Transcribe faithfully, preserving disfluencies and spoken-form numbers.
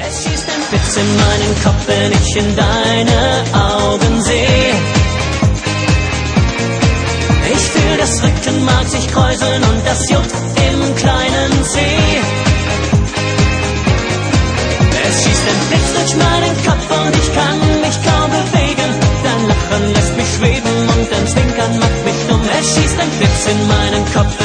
Es schießt ein Blitz in meinen Kopf, wenn ich in deine Augen sehe. Ich fühl das Rückenmark sich kräuseln und das juckt im kleinen Zeh. Es schießt ein Blitz durch meinen Kopf und ich kann mich kaum bewegen. Dein Lachen lässt mich schweben und dein Zwinkern macht mich dumm. Es schießt ein Blitz in meinen Kopf,